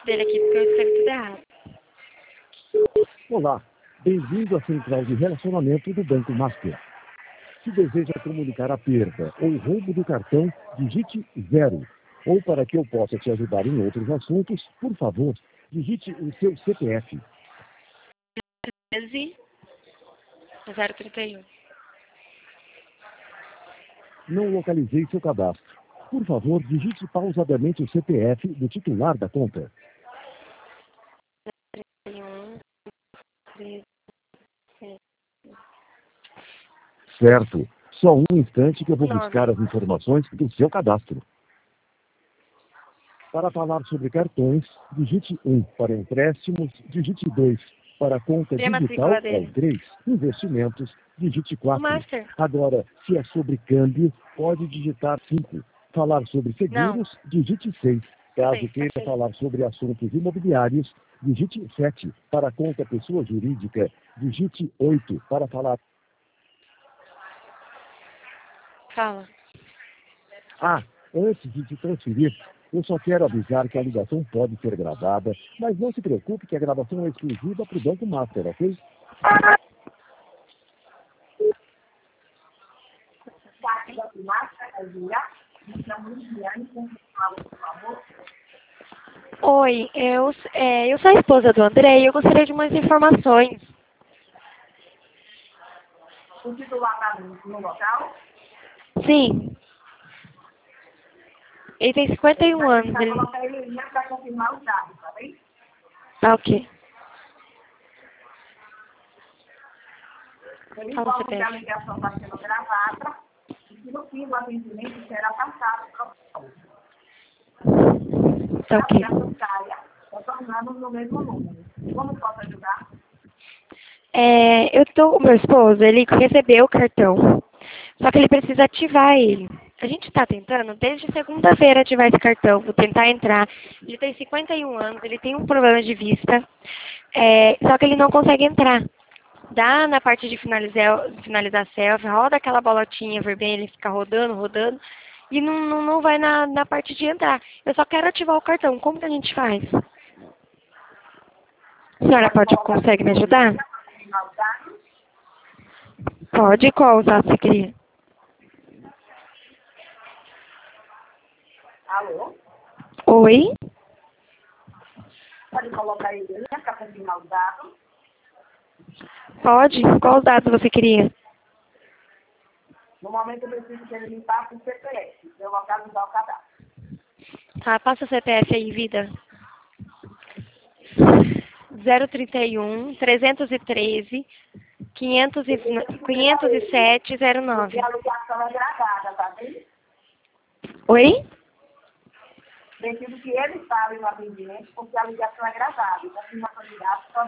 dele aqui, porque eu escrevi tudo errado. Olá, bem-vindo à central de relacionamento do Banco Master. Se deseja comunicar a perda ou roubo do cartão, digite 0. Ou para que eu possa te ajudar em outros assuntos, por favor, digite o seu CPF. 13 031. Não localizei seu cadastro. Por favor, digite pausadamente o CPF do titular da conta. 31 13. Certo. Só um instante que eu vou Nome. buscar as informações do seu cadastro. Para falar sobre cartões, digite 1. Para empréstimos, digite 2. Para conta E a digital, matrícula é dele? o 3. Investimentos, digite O 4. Master? Agora, se é sobre câmbio, pode digitar 5. Falar sobre Não. seguros, digite 6. Caso 6, queira ok. falar sobre assuntos imobiliários, digite 7. Para conta pessoa jurídica, digite 8. Para falar... Fala. Ah, antes de te transferir, eu só quero avisar que a ligação pode ser gravada, mas não se preocupe que a gravação é exclusiva para o Banco Master, ok? Oi, eu sou a esposa do André e eu gostaria de umas informações. O titular está no local? Sim. Ele tem 51 anos. Vai Ele... colocar ele em linha para confirmar os dados, tá bem? Tá ok. Ele Fala o informa que a CPF. ligação está sendo gravada e que no fim do atendimento será passado para o Tá ok. ligação caia, retornando no mesmo número. Como posso ajudar? Eu tô com o meu esposo, ele recebeu o cartão, só que ele precisa ativar ele. A gente está tentando desde segunda-feira ativar esse cartão, vou tentar entrar. Ele tem 51 anos, ele tem um problema de vista, só que ele não consegue entrar. Dá na parte de finalizar selfie, roda aquela bolotinha vermelha, ele fica rodando, rodando, e não vai na parte de entrar. Eu só quero ativar o cartão, como que a gente faz? A senhora consegue me ajudar? Confirmar os dados. Pode, qual usar se queria? Alô? Oi? Pode colocar ele em linha para confirmar os dados. Pode? Qual dados você queria? No momento eu preciso que ele me passe o CPF, para eu localizar o cadastro. Tá, passa o CPF aí, vida. 031 313 507 09. Porque a ligação é gravada, tá bem? Oi? Preciso que ele fale no atendimento, porque a ligação é gravada. E confirmação de dados só